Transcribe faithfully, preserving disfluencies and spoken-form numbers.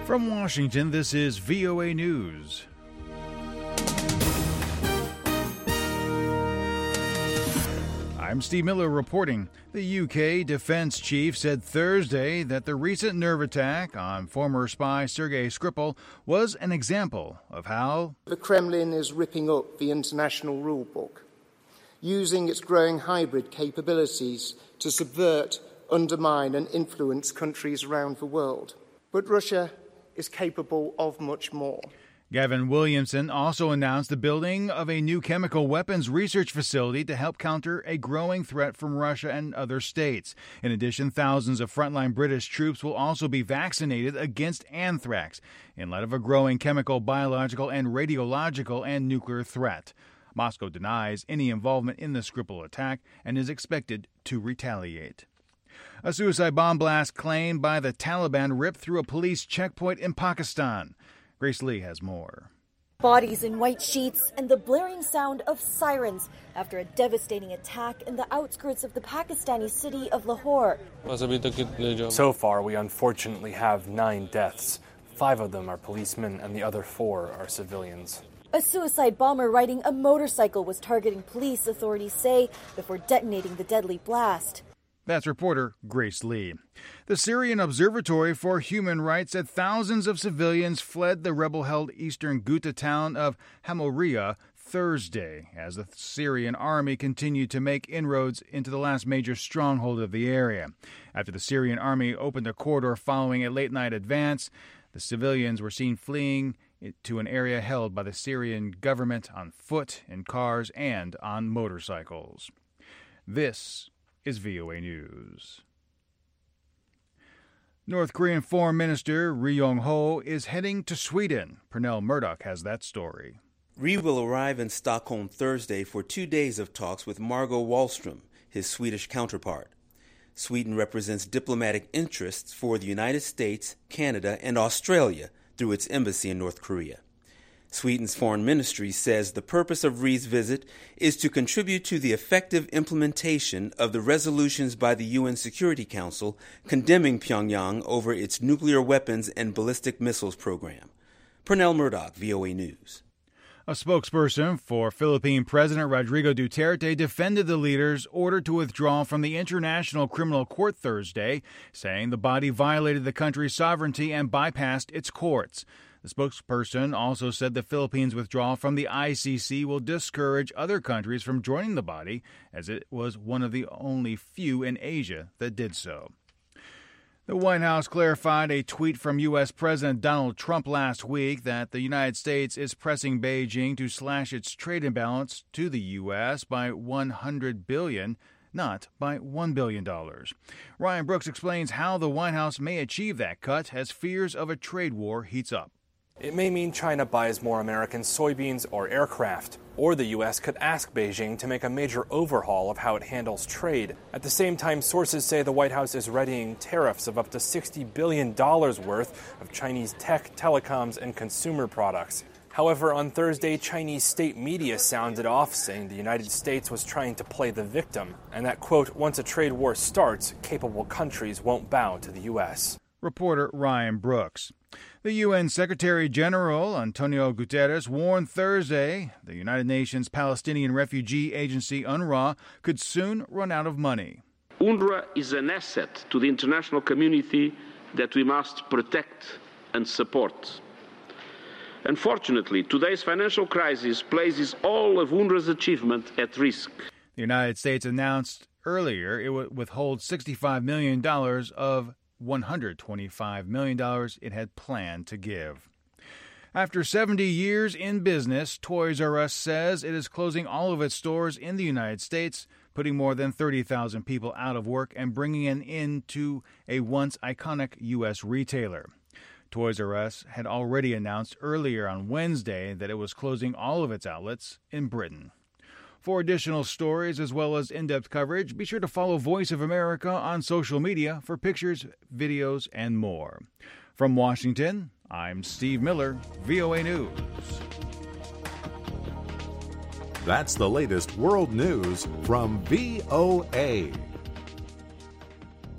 From Washington, this is V O A News. I'm Steve Miller reporting. The U K defense chief said Thursday that the recent nerve attack on former spy Sergei Skripal was an example of how the Kremlin is ripping up the international rule book, using its growing hybrid capabilities to subvert, undermine and influence countries around the world. But Russia is capable of much more. Gavin Williamson also announced the building of a new chemical weapons research facility to help counter a growing threat from Russia and other states. In addition, thousands of frontline British troops will also be vaccinated against anthrax in light of a growing chemical, biological, and radiological and nuclear threat. Moscow denies any involvement in the Skripal attack and is expected to retaliate. A suicide bomb blast claimed by the Taliban ripped through a police checkpoint in Pakistan. Grace Lee has more. Bodies in white sheets and the blaring sound of sirens after a devastating attack in the outskirts of the Pakistani city of Lahore. So far, we unfortunately have nine deaths. Five of them are policemen and the other four are civilians. A suicide bomber riding a motorcycle was targeting police, authorities say, before detonating the deadly blast. That's reporter Grace Lee. The Syrian Observatory for Human Rights said thousands of civilians fled the rebel-held eastern Ghouta town of Hamouria Thursday as the Syrian army continued to make inroads into the last major stronghold of the area. After the Syrian army opened a corridor following a late-night advance, the civilians were seen fleeing to an area held by the Syrian government on foot, in cars, and on motorcycles. This is V O A News. North Korean Foreign Minister Ri Yong-ho is heading to Sweden. Pernell Murdoch has that story. Ri will arrive in Stockholm Thursday for two days of talks with Margot Wallström, his Swedish counterpart. Sweden represents diplomatic interests for the United States, Canada, and Australia through its embassy in North Korea. Sweden's foreign ministry says the purpose of Ri's visit is to contribute to the effective implementation of the resolutions by the U N Security Council condemning Pyongyang over its nuclear weapons and ballistic missiles program. Pernell Murdoch, V O A News. A spokesperson for Philippine President Rodrigo Duterte defended the leader's order to withdraw from the International Criminal Court Thursday, saying the body violated the country's sovereignty and bypassed its courts. The spokesperson also said the Philippines' withdrawal from the I C C will discourage other countries from joining the body, as it was one of the only few in Asia that did so. The White House clarified a tweet from U S. President Donald Trump last week that the United States is pressing Beijing to slash its trade imbalance to the U S by one hundred billion dollars, not by one billion dollars. Ryan Brooks explains how the White House may achieve that cut as fears of a trade war heats up. It may mean China buys more American soybeans or aircraft, or the U S could ask Beijing to make a major overhaul of how it handles trade. At the same time, sources say the White House is readying tariffs of up to sixty billion dollars worth of Chinese tech, telecoms, and consumer products. However, on Thursday, Chinese state media sounded off, saying the United States was trying to play the victim, and that, quote, once a trade war starts, capable countries won't bow to the U S. Reporter Ryan Brooks. The U N Secretary General Antonio Guterres warned Thursday the United Nations Palestinian Refugee Agency, UNRWA, could soon run out of money. UNRWA is an asset to the international community that we must protect and support. Unfortunately, today's financial crisis places all of UNRWA's achievement at risk. The United States announced earlier it would withhold sixty-five million dollars of one hundred twenty-five million dollars it had planned to give. After seventy years in business, Toys R Us says it is closing all of its stores in the United States, putting more than thirty thousand people out of work and bringing an end to a once iconic U S retailer. Toys R Us had already announced earlier on Wednesday that it was closing all of its outlets in Britain. For additional stories as well as in-depth coverage, be sure to follow Voice of America on social media for pictures, videos, and more. From Washington, I'm Steve Miller, V O A News. That's the latest world news from V O A.